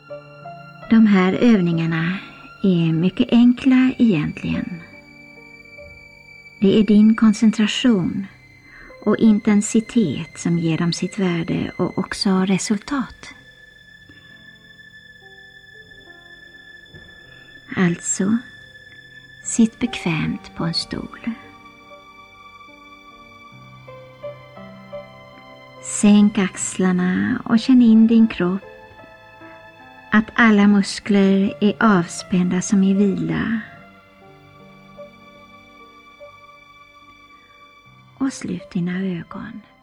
De här övningarna är mycket enkla egentligen. Det är din koncentration och intensitet som ger dem sitt värde och också resultat. Alltså, sitt bekvämt på en stol. Sänk axlarna och känn in din kropp. Att alla muskler är avspända som i vila. Och slut dina ögon.